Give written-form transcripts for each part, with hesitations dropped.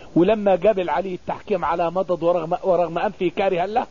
ولما قبل علي التحكيم على مضض ورغم أنفه كارها له،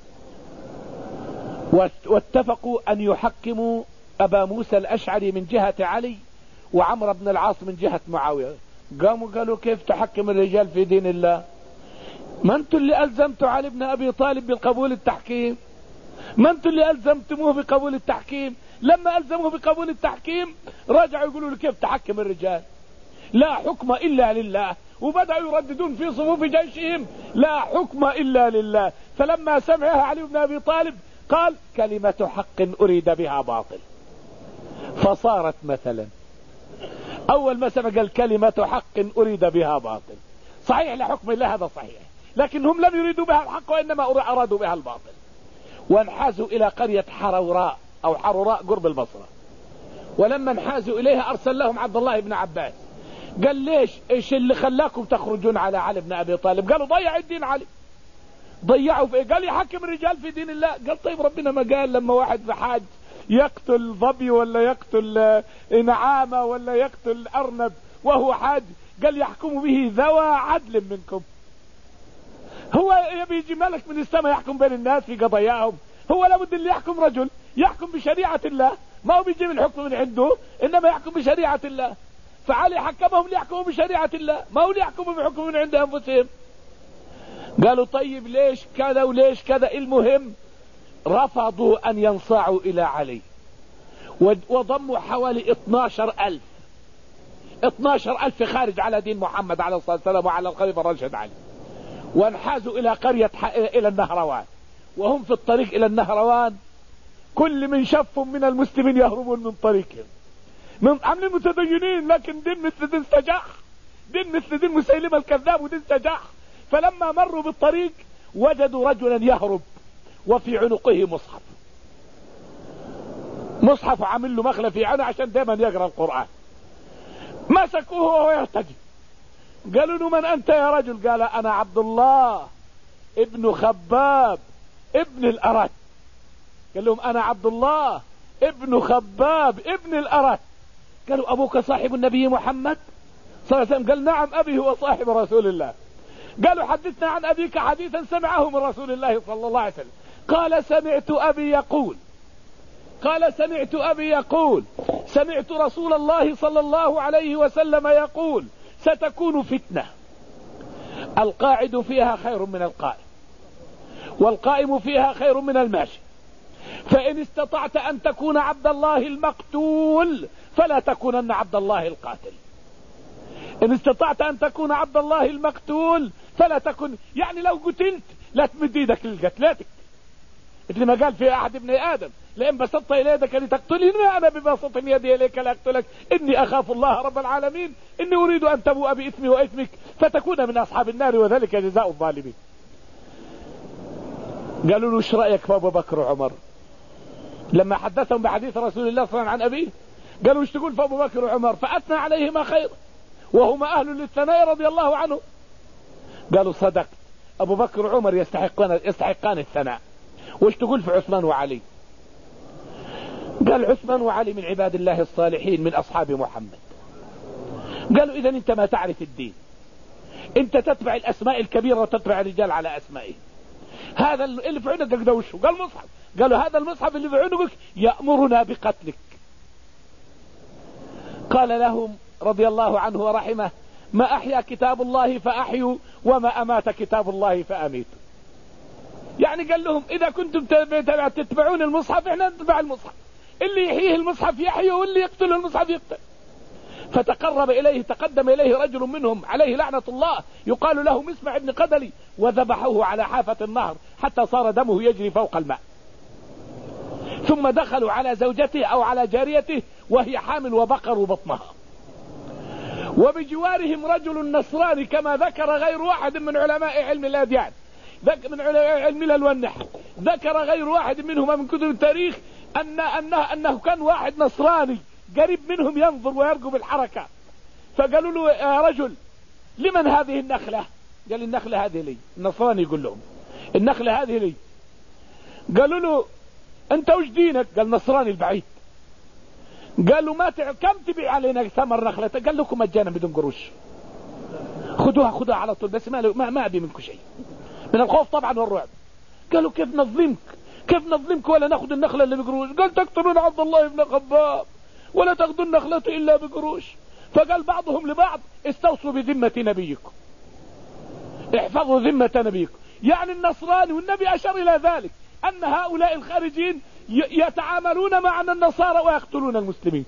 واتفقوا أن يحكموا أبا موسى الأشعري من جهة علي وعمر بن العاص من جهة معاوية. قاموا قالوا كيف تحكم الرجال في دين الله؟ ما انتوا اللي ألزمتوا علي بن أبي طالب بقبول التحكيم، ما انتوا اللي ألزمتموه بقبول التحكيم. لما ألزموه بقبول التحكيم رجعوا يقولوا له كيف تحكم الرجال؟ لا حكم إلا لله. وبدأوا يرددون في صفوف جيشهم لا حكم إلا لله. فلما سمعها علي بن أبي طالب قال كلمة حق أريد بها باطل. فصارت مثلا أول ما سمع قال كلمة حق أريد بها باطل. صحيح لحكم الله هذا صحيح، لكنهم لم يريدوا بها الحق وإنما أرادوا بها الباطل. وانحازوا إلى قرية حروراء أو حروراء قرب البصرة. ولما انحازوا إليها أرسل لهم عبد الله بن عباس قال ليش إيش اللي خلاكم تخرجون على علي بن أبي طالب؟ قالوا ضيع الدين علي. ضيعوا في قال يحكم الرجال في دين الله. قال طيب ربنا ما قال لما واحد بحاج يقتل ظبي ولا يقتل نعامة ولا يقتل أرنب وهو حاج قال يحكم به ذوى عدل منكم؟ هو يبي يجي ملك من السماء يحكم بين الناس في قضاياهم؟ هو لابد اللي يحكم رجل يحكم بشريعة الله، ما هو بيجيب الحكم من عنده إنما يحكم بشريعة الله. فعلي حكمهم ليحكموا بشريعة الله، ما هو ليحكموا بحكم من عند أنفسهم. قالوا طيب ليش كذا وليش كذا؟ المهم رفضوا أن ينصاعوا إلى علي وضموا حوالي 12,000 خارج على دين محمد عليه الصلاة والسلام وعلى الخليفة الراشد علي، وانحازوا إلى قرية إلى النهروان. وهم في الطريق إلى النهروان كل من شف من المسلمين يهربون من طريقهم، من عاملين متدينين لكن دين مثل دين سجاح، دين مثل دين مسيلمة الكذاب ودين سجاح. فلما مروا بالطريق وجدوا رجلا يهرب وفي عنقه مصحف عامل له مخلة في عنقه عشان دائما يقرأ القرآن. مسكوه وهو يرتجي. قالوا له من أنت يا رجل؟ قال أنا عبد الله ابن خباب ابن الأرت. قال لهم أنا عبد الله ابن خباب ابن الأرت. قالوا أبوك صاحب النبي محمد صلى الله عليه وسلم؟ قال نعم أبي هو صاحب رسول الله. قالوا حدثنا عن أبيك حديثا سمعه من رسول الله صلى الله عليه وسلم. قال سمعت أبي يقول سمعت رسول الله صلى الله عليه وسلم يقول ستكون فتنة القاعد فيها خير من القائم والقائم فيها خير من الماشي، فإن استطعت أن تكون عبد الله المقتول فلا تكونن عبد الله القاتل. إن استطعت أن تكون عبد الله المقتول فلا تكن، يعني لو قتلت لا تمد يدك للقتل، مثل ما قال في أحد ابن آدم لئن بسطت إلى يدك لتقتلني أنا ببسط يدي إليك لأقتلك إني أخاف الله رب العالمين إني أريد أن تبوء بإثمي وإثمك فتكون من أصحاب النار وذلك جزاء الظالمين. قالوا له ايش رأيك في أبو بكر وعمر؟ لما حدثهم بحديث رسول الله صلى الله عليه وسلم عن أبيه قالوا ايش تقول في أبو بكر وعمر؟ فأثنى عليهما خير وهما أهل للثناء رضي الله عنه. قالوا صدق أبو بكر وعمر يستحقان الثناء. وش تقول في عثمان وعلي؟ قال عثمان وعلي من عباد الله الصالحين من أصحاب محمد. قالوا إذن أنت ما تعرف الدين، أنت تتبع الأسماء الكبيرة وتتبع الرجال على أسمائه. هذا اللي في عنقك ده وشه؟ قال مصحف. قالوا هذا المصحف اللي في عنقك يأمرنا بقتلك. قال لهم رضي الله عنه ورحمه ما أحيا كتاب الله فأحيوا وما أمات كتاب الله فأميتوا. يعني قال لهم إذا كنتم تتبعون المصحف احنا نتبع المصحف، اللي يحييه المصحف يحيي واللي يقتله المصحف يقتل. تقدم إليه رجل منهم عليه لعنة الله يقال له مسمع بن قدلي وذبحوه على حافة النهر حتى صار دمه يجري فوق الماء. ثم دخلوا على زوجته أو على جاريته وهي حامل وبقروا بطنها، وبجوارهم رجل نصراني كما ذكر غير واحد من علماء علم الأديان من علماء علم النحو، ذكر غير واحد منهم من كتب التاريخ أنه كان واحد نصراني قريب منهم ينظر ويرقب الحركة. فقالوا له يا رجل لمن هذه النخلة؟ قال النخلة هذه لي. النصراني يقول لهم النخلة هذه لي. قالوا له أنت وش دينك؟ قال نصراني البعيد. قالوا كم تبيع علينا ثمر نخلة؟ قال لكم مجانا بدون قروش، خذوها على طول، بس ما أبي منكم شيء، من الخوف طبعا والرعب. قالوا كيف نظلمك ولا ناخذ النخلة اللي بقروش؟ قال تقتلون عبد الله بن خباب ولا تاخذوا النخلة إلا بقروش. فقال بعضهم لبعض استوصوا بذمة نبيكم، احفظوا ذمة نبيكم. يعني النصراني، والنبي أشار إلى ذلك، أن هؤلاء الخارجين يتعاملون مع النصارى ويقتلون المسلمين،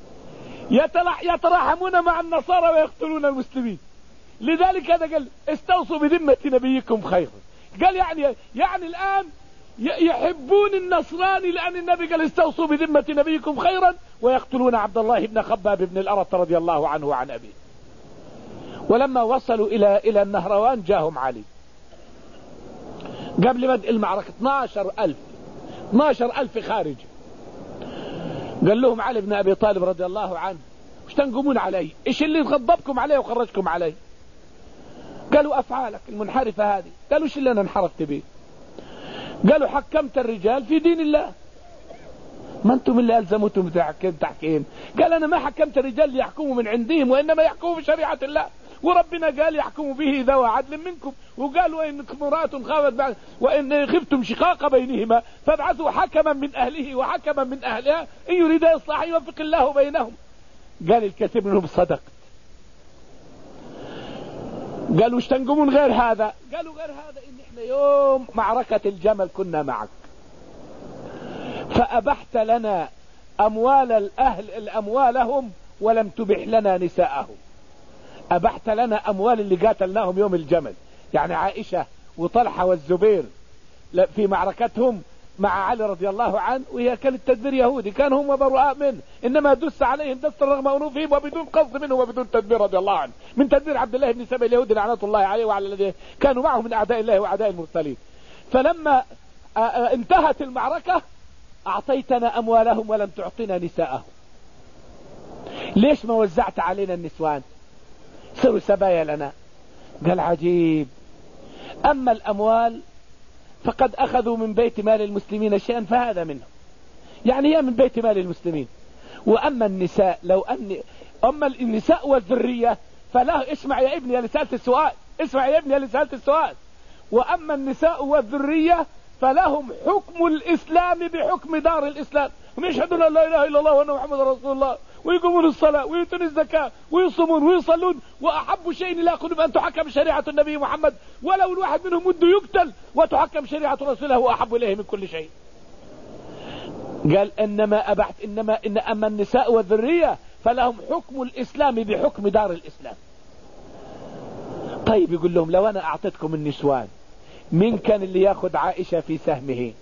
يتراحمون مع النصارى ويقتلون المسلمين. لذلك هذا قال استوصوا بذمة نبيكم خيرا. قال يعني الآن يحبون النصراني لأن النبي قال استوصوا بذمة نبيكم خيرا، ويقتلون عبد الله بن خباب بن الأرط رضي الله عنه وعن أبيه. ولما وصلوا إلى النهروان جاءهم علي قبل بدء المعركة 12,000 خارج. قال لهم علي بن أبي طالب رضي الله عنه وش تنقمون علي؟ إيش اللي غضبكم علي وخرجكم علي؟ قالوا أفعالك المنحرفة هذه. قالوا إيش اللي أنا انحرفت به؟ قالوا حكمت الرجال في دين الله، ما أنتم اللي ألزمتم تحكيم. قال أنا ما حكمت الرجال ليحكموا من عندهم، وإنما يحكموا بشريعة الله، وربنا قال يحكموا به ذوى عدل منكم، وقال وإن امرأة خافت بعد وإن خفتم شقاق بينهما فابعثوا حكما من أهله وحكما من أهلها إن يريد إصلاحا يوفق الله بينهم. قال الكثير منهم صدقت. قالوا ايش تنقمون غير هذا؟ قالوا غير هذا إن احنا يوم معركة الجمل كنا معك، فأبحت لنا أموال الأهل أموالهم ولم تبح لنا نساءهم. أبحت لنا أموال اللي قاتلناهم يوم الجمل، يعني عائشة وطلحة والزبير في معركتهم مع علي رضي الله عنه، وهي كانت تدبير يهودي، كانوا هم براء منه، إنما دس عليهم دست رغم أنوفهم وبدون قصد منه وبدون تدبير رضي الله عنه، من تدبير عبد الله بن سبأ اليهودي لعنة الله عليه وعلى الذين كانوا معه من أعداء الله وأعداء المرسلين. فلما انتهت المعركة أعطيتنا أموالهم ولم تعطينا نساءهم. ليش ما وزعت علينا النسوان؟ صاروا سبايا لنا. قال عجيب، أما الأموال فقد أخذوا من بيت مال المسلمين شيئا فهذا منهم، يعني هي من بيت مال المسلمين. وأما النساء أما النساء والذرية فلا، اسمع يا ابني اللي سألت السؤال، وأما النساء والذرية فلهم حكم الإسلام بحكم دار الإسلام، هم يشهدون أن لا إله إلا الله وأن محمد رسول الله، ويقومون الصلاة ويؤتون الزكاة ويصومون ويصلون، وأحب شيء إلى قلوبهم أن تحكم شريعة النبي محمد، ولو الواحد منهم مد يقتل وتحكم شريعة رسوله وأحب إليه من كل شيء. قال أما النساء والذرية فلهم حكم الإسلام بحكم دار الإسلام. طيب يقول لهم لو أنا أعطيتكم النسوان، من كان اللي ياخذ عائشة في سهمه؟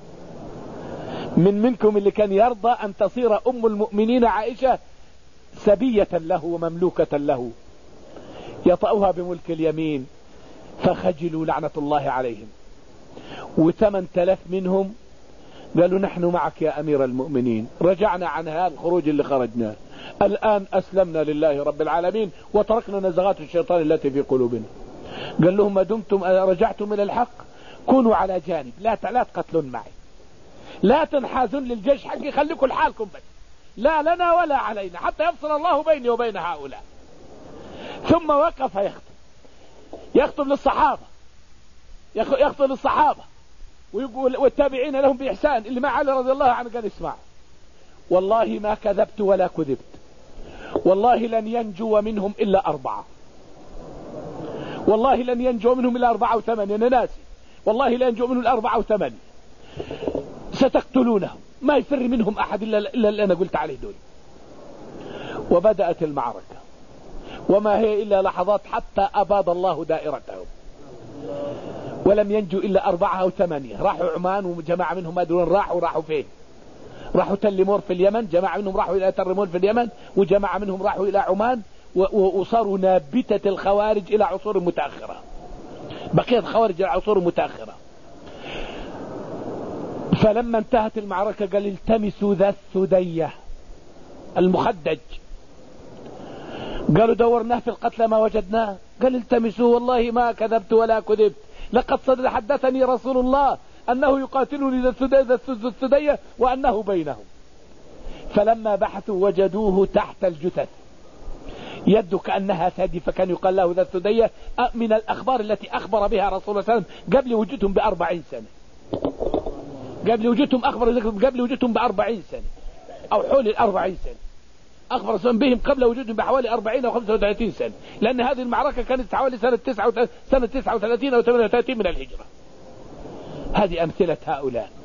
منكم اللي كان يرضى أن تصير أم المؤمنين عائشة سبية له ومملوكة له، يطأها بملك اليمين؟ فخجلوا لعنة الله عليهم. 8,000 منهم قالوا نحن معك يا أمير المؤمنين، رجعنا عن هذا الخروج اللي خرجنا، الآن أسلمنا لله رب العالمين وتركنا نزغات الشيطان التي في قلوبنا. قال لهم ما دمتم رجعتم إلى الحق كونوا على جانب، لا تقتلون معي، لا تنحازون للجيش حقي، خليكم لحالكم بس، لا لنا ولا علينا، حتى يفصل الله بيني وبين هؤلاء. ثم وقف يخطب للصحابة ويقول والتابعين لهم بإحسان اللي مع علي رضي الله عنه، قال اسمع والله ما كذبت ولا كذبت، والله لن ينجو منهم إلا 4، والله لن ينجو منهم إلا 4 و8، أنا ناسي، والله لن ينجو منهم إلا 4 و8، ستقتلونهم، ما يفر منهم أحد إلا اللي أنا قلت عليه دول. وبدأت المعركة وما هي إلا لحظات حتى أباد الله دائرتهم، ولم ينجو إلا 4 أو 8. راحوا عمان وجماعة منهم ما أدرون راحوا فين، راحوا تلمور في اليمن، جماعة منهم راحوا إلى ترمول في اليمن، وجماعة منهم راحوا إلى عمان، وصاروا نابتة الخوارج إلى عصور متأخرة، بقية الخوارج إلى عصور متأخرة. فلما انتهت المعركة قال التمسوا ذا الثدية المخدج، قالوا دورناه في القتلى ما وجدناه، قال التمسوا والله ما كذبت ولا كذبت، لقد حدثني رسول الله أنه يقاتلني ذا الثدية وأنه بينهم. فلما بحثوا وجدوه تحت الجثث يده كأنها ثدي، فكان يقال له ذا الثدية. من الأخبار التي أخبر بها رسول الله صلى الله عليه وسلم قبل وجودهم ب40 سنة، قبل وجودهم قبل وجودهم ب40 سنة أو حول 40 سنة، أخبر صلى بهم قبل وجودهم بحوالي 40 أو 35 سنة، لأن هذه المعركة كانت حوالي سنة 39 أو 38 من الهجرة. هذه أمثلة هؤلاء.